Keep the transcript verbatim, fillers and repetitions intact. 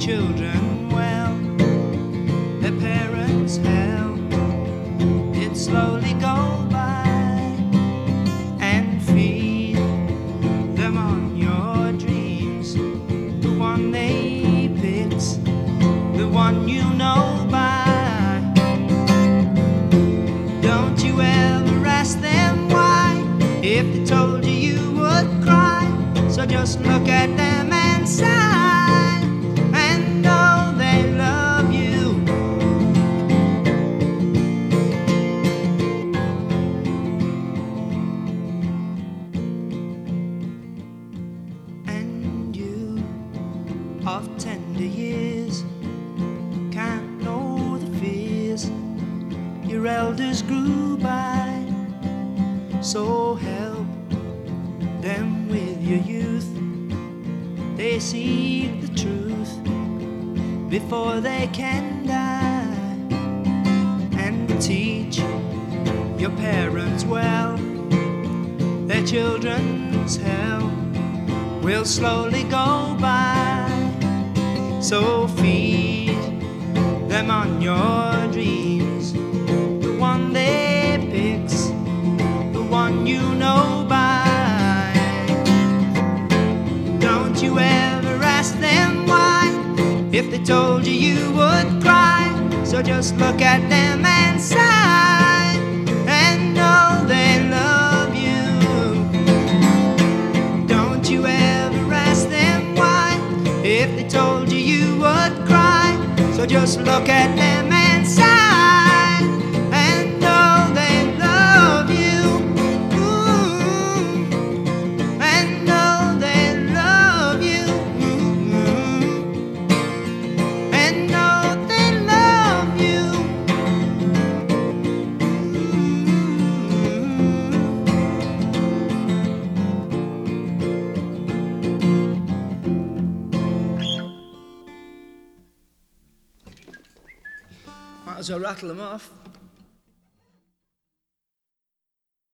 children well, their parents hell. It slowly go by and feed them on your dreams. The one they picks, the one you know by. Don't you ever ask them why, if they told you you would cry. So just look at them and sigh, and know they love you. And you, of tender years, can't know the fears your elders grew by. So help them with your youth. They seek the truth before they can die. And teach your parents well, their children's hell will slowly go by. So feed them on your dreams, the one they picks, the one you know by. Don't you ever ask them why, if they told you you would cry. So just look at them and sigh, and know they love you. Don't you ever ask them why, if they told you you would cry. So just look at them and sigh, and know they love you. Ooh, and know they love you. Ooh, and know they love you. Might as well rattle them off.